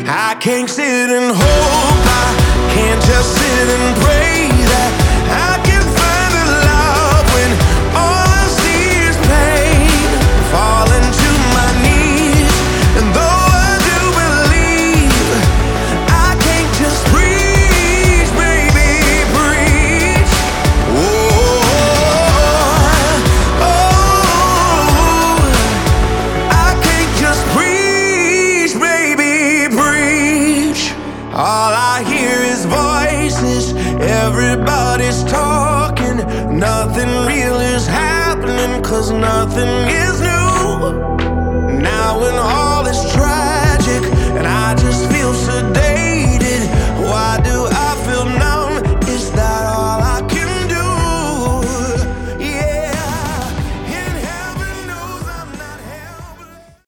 I can't sit and hope, I can't just sit and pray that I can find the love when all I see is pain. Falling to my knees, and though I do believe, I can't just preach, baby, preach. I can't just preach, baby, preach. All I hear is voices, everybody's talking. Nothing real is happening, 'cause nothing is new. Now when all